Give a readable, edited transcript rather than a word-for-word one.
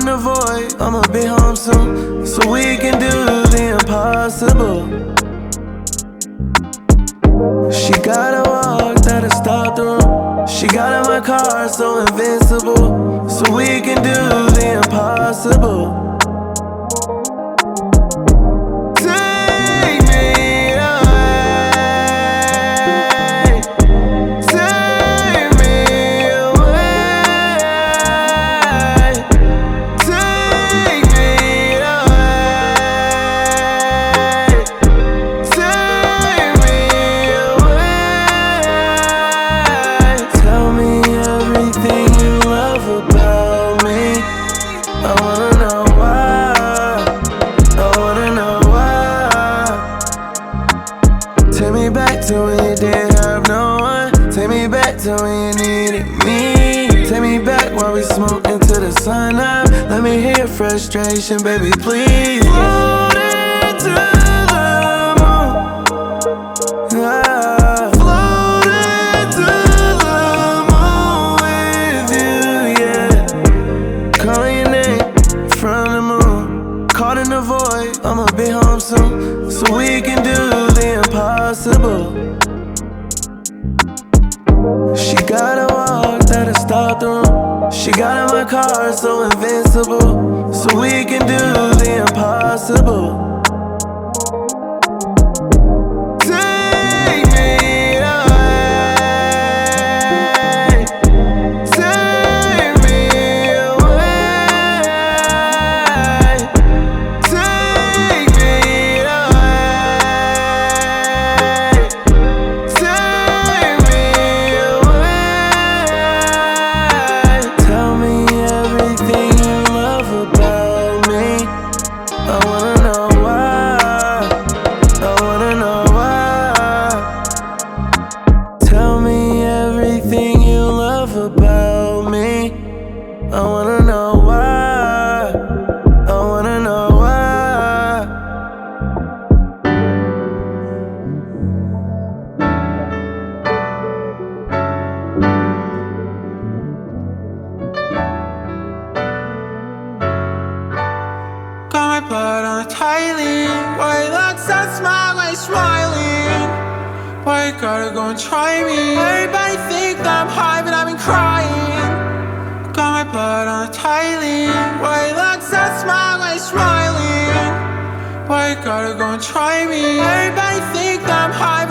in the void, I'ma be home soon, so we can do the impossible. She gotta walk, that'll stop the room. She got in my car, so invincible, so we can do the impossible. Take me back to when you didn't have no one. Take me back to when you needed me. Take me back while we smoke into the sun up. Let me hear your frustration, baby, please. Floating to the moon, yeah. Floating to the moon with you, yeah. Calling your name from the moon. Caught in the void, I'ma be home soon, so we can do the impossible. She gotta walk, that'll stop the room. She got in my car, so invincible, so we can do the impossible. About me, I wanna know why. I wanna know why. Got my blood on a tight lean. White locks, I smile like smiling. Why you gotta go and try me? Everybody think that I'm high, but I've been crying. Got my blood on a tight lean. White locks, I smile like smiling. Why you gotta go and try me? Everybody think that I'm high.